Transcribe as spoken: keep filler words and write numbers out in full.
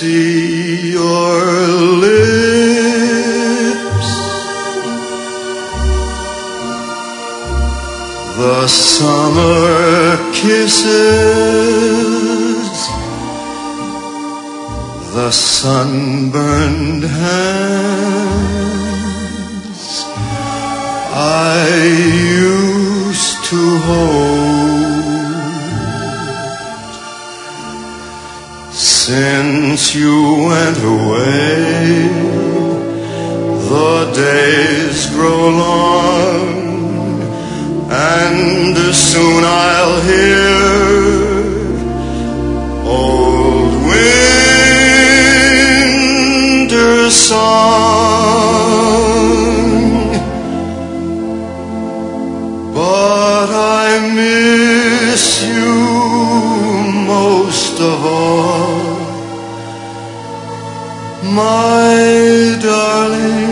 see your lips, the summer kisses, the sunburned hands I used to hold. Since you went away, the days grow long, and soon I'll hear old winter's song. But I miss you most of all, my darling.